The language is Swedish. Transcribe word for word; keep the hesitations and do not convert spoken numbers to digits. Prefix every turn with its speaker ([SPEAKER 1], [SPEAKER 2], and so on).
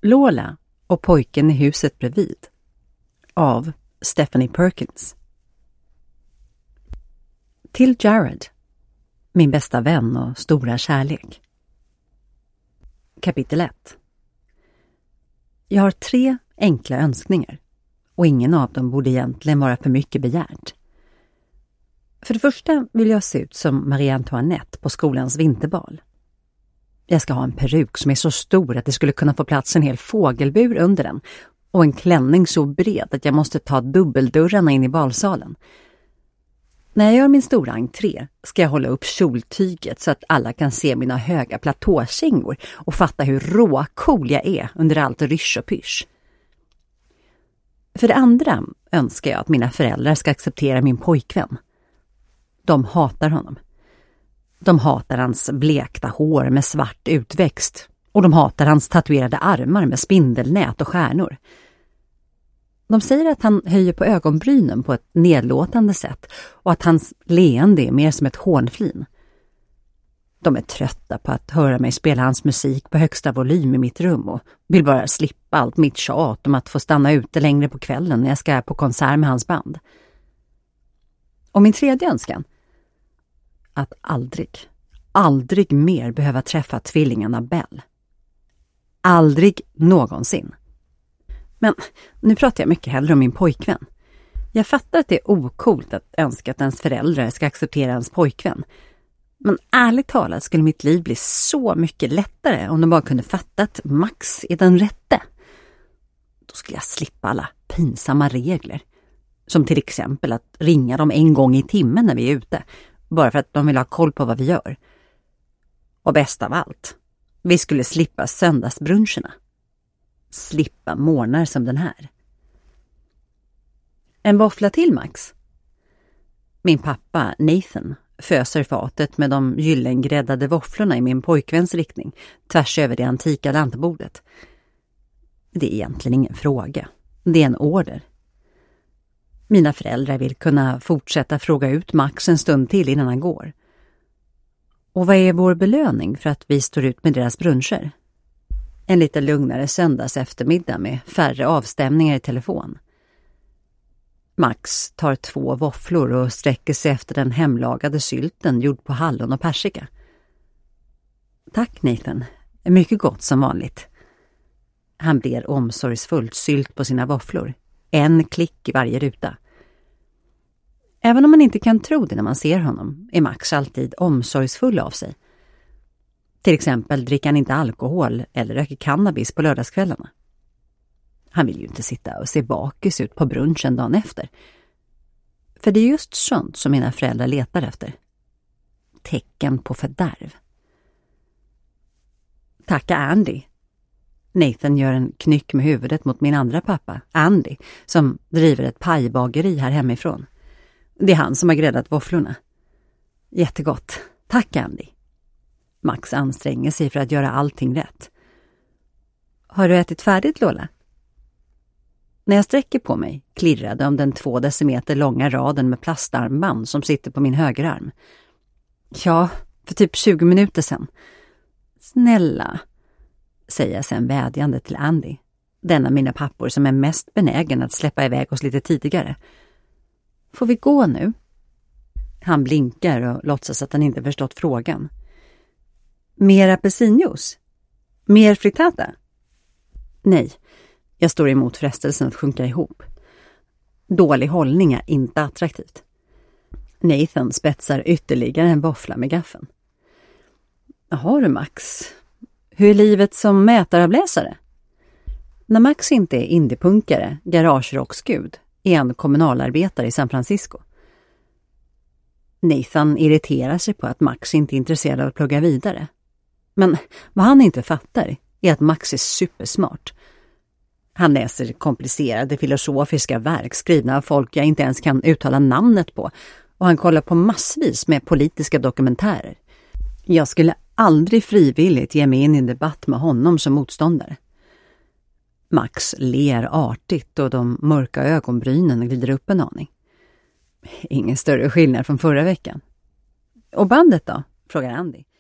[SPEAKER 1] Lola och pojken i huset bredvid av Stephanie Perkins. Till Jared, min bästa vän och stora kärlek. Kapitel ett. Jag har tre enkla önskningar och ingen av dem borde egentligen vara för mycket begärt. För det första vill jag se ut som Marie Antoinette på skolans vinterbal. Jag ska ha en peruk som är så stor att det skulle kunna få plats en hel fågelbur under den och en klänning så bred att jag måste ta dubbeldörrarna in i balsalen. När jag gör min stora entré ska jag hålla upp kjoltyget så att alla kan se mina höga platåkängor och fatta hur råcool jag är under allt rysch och pysch. För det andra önskar jag att mina föräldrar ska acceptera min pojkvän. De hatar honom. De hatar hans blekta hår med svart utväxt och de hatar hans tatuerade armar med spindelnät och stjärnor. De säger att han höjer på ögonbrynen på ett nedlåtande sätt och att hans leende är mer som ett hånflin. De är trötta på att höra mig spela hans musik på högsta volym i mitt rum och vill bara slippa allt mitt tjat om att få stanna ute längre på kvällen när jag ska på konsert med hans band. Och min tredje önskan, att aldrig, aldrig mer behöva träffa tvillingarna Bell. Aldrig någonsin. Men nu pratar jag mycket hellre om min pojkvän. Jag fattar att det är ocoolt att önska att ens föräldrar ska acceptera ens pojkvän. Men ärligt talat skulle mitt liv bli så mycket lättare om de bara kunde fatta att Max är den rätte. Då skulle jag slippa alla pinsamma regler. Som till exempel att ringa dem en gång i timmen när vi är ute. Bara för att de vill ha koll på vad vi gör. Och bäst av allt, vi skulle slippa söndagsbruncherna. Slippa morgnar som den här. En våffla till, Max. Min pappa, Nathan, föser fatet med de gyllengräddade våfflorna i min pojkväns riktning, tvärs över det antika lantbordet. Det är egentligen ingen fråga. Det är en order. Mina föräldrar vill kunna fortsätta fråga ut Max en stund till innan han går. Och vad är vår belöning för att vi står ut med deras bruncher? En lite lugnare söndags eftermiddag med färre avstämningar i telefon. Max tar två våfflor och sträcker sig efter den hemlagade sylten gjord på hallon och persika. Tack, Nathan. Mycket gott som vanligt. Han brer omsorgsfullt sylt på sina våfflor. En klick i varje ruta. Även om man inte kan tro det när man ser honom är Max alltid omsorgsfull av sig. Till exempel dricker han inte alkohol eller röker cannabis på lördagskvällarna. Han vill ju inte sitta och se bakis ut på brunchen dagen efter. För det är just sånt som mina föräldrar letar efter. Tecken på fördärv. Tacka Andy. Nathan gör en knyck med huvudet mot min andra pappa, Andy, som driver ett pajbageri här hemifrån. Det är han som har gräddat våfflorna. Jättegott. Tack, Andy. Max anstränger sig för att göra allting rätt. Har du ätit färdigt, Lola? När jag sträcker på mig klirrade om den två decimeter långa raden med plastarmband som sitter på min högerarm. Ja, för typ tjugo minuter sedan. Snälla, säger jag sen vädjande till Andy. Den av mina pappor som är mest benägen att släppa iväg oss lite tidigare. Får vi gå nu? Han blinkar och låtsas att han inte förstått frågan. Mer apelsinjuice? Mer frittata? Nej, jag står emot frestelsen att sjunka ihop. Dålig hållning är inte attraktivt. Nathan spetsar ytterligare en våffla med gaffeln. Jaha du, Max. Hur är livet som mätaravläsare? När Max inte är indiepunkare, garagerocksgud, är han kommunalarbetare i San Francisco. Nathan irriterar sig på att Max inte är intresserad av att plugga vidare. Men vad han inte fattar är att Max är supersmart. Han läser komplicerade filosofiska verk skrivna av folk jag inte ens kan uttala namnet på, och han kollar på massvis med politiska dokumentärer. Jag skulle aldrig frivilligt ge mig in i en debatt med honom som motståndare. Max ler artigt och de mörka ögonbrynen glider upp en aning. Ingen större skillnad från förra veckan. Och bandet då? Frågar Andy.